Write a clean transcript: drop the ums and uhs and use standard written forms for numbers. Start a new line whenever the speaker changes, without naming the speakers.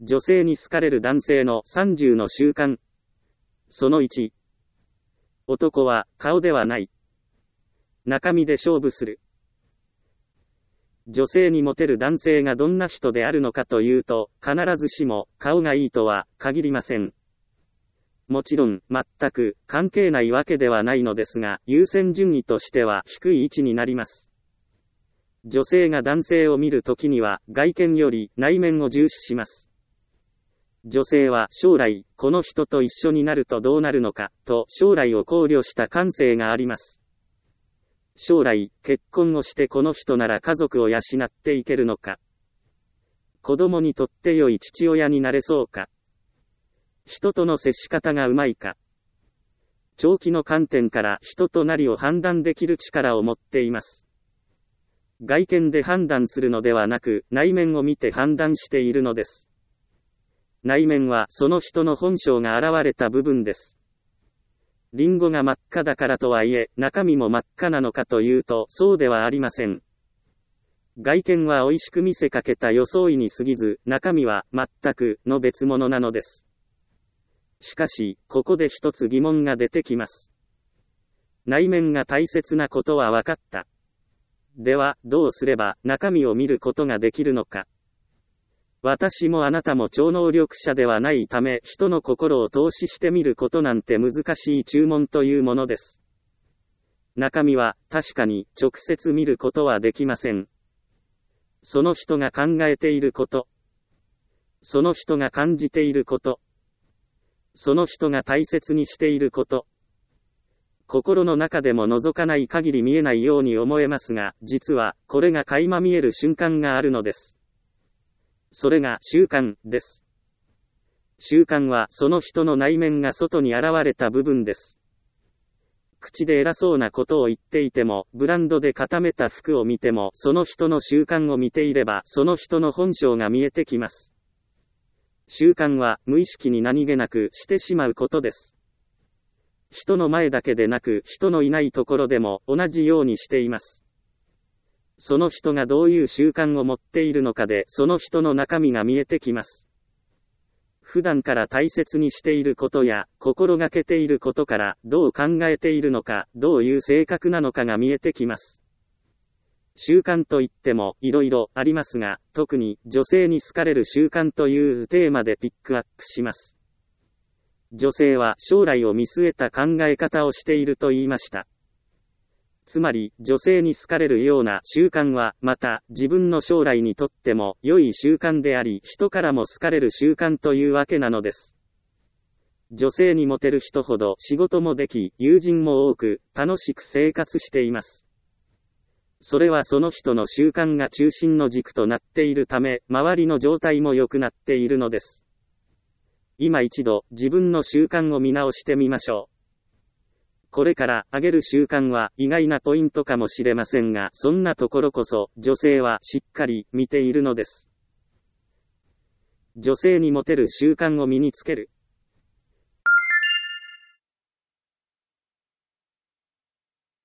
女性に好かれる男性の30の習慣。その1。男は顔ではない。中身で勝負する。女性にモテる男性がどんな人であるのかというと、必ずしも顔がいいとは限りません。もちろん、全く関係ないわけではないのですが、優先順位としては低い位置になります。女性が男性を見るときには、外見より内面を重視します。女性は将来、この人と一緒になるとどうなるのか、と将来を考慮した感性があります。将来、結婚をしてこの人なら家族を養っていけるのか。子供にとって良い父親になれそうか。人との接し方がうまいか。長期の観点から人となりを判断できる力を持っています。外見で判断するのではなく、内面を見て判断しているのです。内面はその人の本性が現れた部分です。リンゴが真っ赤だからとはいえ、中身も真っ赤なのかというと、そうではありません。外見は美味しく見せかけた装いに過ぎず、中身は全くの別物なのです。しかし、ここで一つ疑問が出てきます。内面が大切なことは分かった。では、どうすれば中身を見ることができるのか。私もあなたも超能力者ではないため、人の心を透視してみることなんて難しい注文というものです。中身は、確かに直接見ることはできません。その人が考えていること、その人が感じていること、その人が大切にしていること。心の中でも覗かない限り見えないように思えますが、実は、これが垣間見える瞬間があるのです。それが習慣です。習慣はその人の内面が外に現れた部分です。口で偉そうなことを言っていても、ブランドで固めた服を見ても、その人の習慣を見ていれば、その人の本性が見えてきます。習慣は無意識に何気なくしてしまうことです。人の前だけでなく人のいないところでも同じようにしています。その人がどういう習慣を持っているのかでその人の中身が見えてきます。普段から大切にしていることや心がけていることからどう考えているのか、どういう性格なのかが見えてきます。習慣といってもいろいろありますが、特に女性に好かれる習慣というテーマでピックアップします。女性は将来を見据えた考え方をしていると言いました。つまり、女性に好かれるような習慣は、また、自分の将来にとっても良い習慣であり、人からも好かれる習慣というわけなのです。女性にモテる人ほど仕事もでき、友人も多く、楽しく生活しています。それはその人の習慣が中心の軸となっているため、周りの状態も良くなっているのです。今一度、自分の習慣を見直してみましょう。これから上げる習慣は意外なポイントかもしれませんが、そんなところこそ女性はしっかり見ているのです。女性にモテる習慣を身につける。